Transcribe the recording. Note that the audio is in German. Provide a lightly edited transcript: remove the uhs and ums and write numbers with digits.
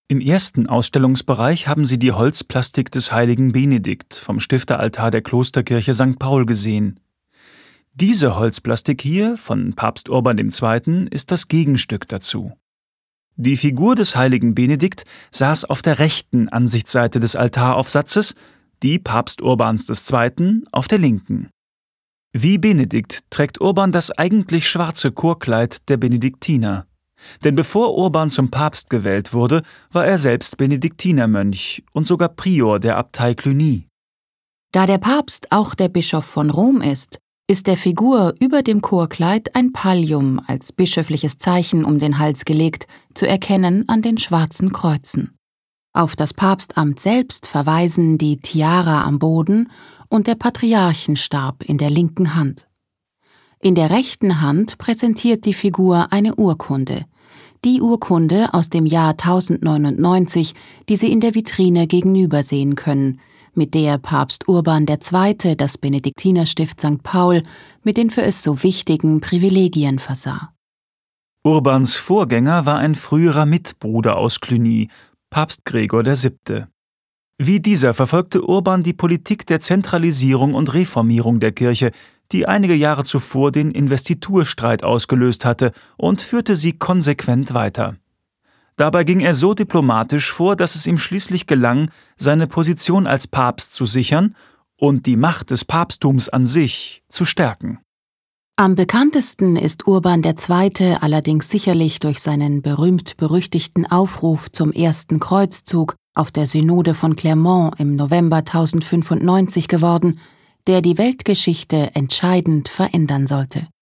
Im ersten Ausstellungsbereich haben Sie die Holzplastik des heiligen Benedikt vom Stifteraltar der Klosterkirche St. Paul gesehen. Diese Holzplastik hier von Papst Urban II. Ist das Gegenstück dazu. Die Figur des heiligen Benedikt saß auf der rechten Ansichtsseite des Altaraufsatzes, die Papst Urbans II. Auf der linken. Wie Benedikt trägt Urban das eigentlich schwarze Chorkleid der Benediktiner. Denn bevor Urban zum Papst gewählt wurde, war er selbst Benediktinermönch und sogar Prior der Abtei Cluny. Da der Papst auch der Bischof von Rom ist der Figur über dem Chorkleid ein Pallium als bischöfliches Zeichen um den Hals gelegt, zu erkennen an den schwarzen Kreuzen. Auf das Papstamt selbst verweisen die Tiara am Boden und der Patriarchenstab in der linken Hand. In der rechten Hand präsentiert die Figur eine Urkunde. Die Urkunde aus dem Jahr 1099, die Sie in der Vitrine gegenüber sehen können, mit der Papst Urban II. Das Benediktinerstift St. Paul mit den für es so wichtigen Privilegien versah. Urbans Vorgänger war ein früherer Mitbruder aus Cluny, Papst Gregor VII. Wie dieser verfolgte Urban die Politik der Zentralisierung und Reformierung der Kirche, die einige Jahre zuvor den Investiturstreit ausgelöst hatte, und führte sie konsequent weiter. Dabei ging er so diplomatisch vor, dass es ihm schließlich gelang, seine Position als Papst zu sichern und die Macht des Papsttums an sich zu stärken. Am bekanntesten ist Urban II. Allerdings sicherlich durch seinen berühmt-berüchtigten Aufruf zum ersten Kreuzzug auf der Synode von Clermont im November 1095 geworden, der die Weltgeschichte entscheidend verändern sollte.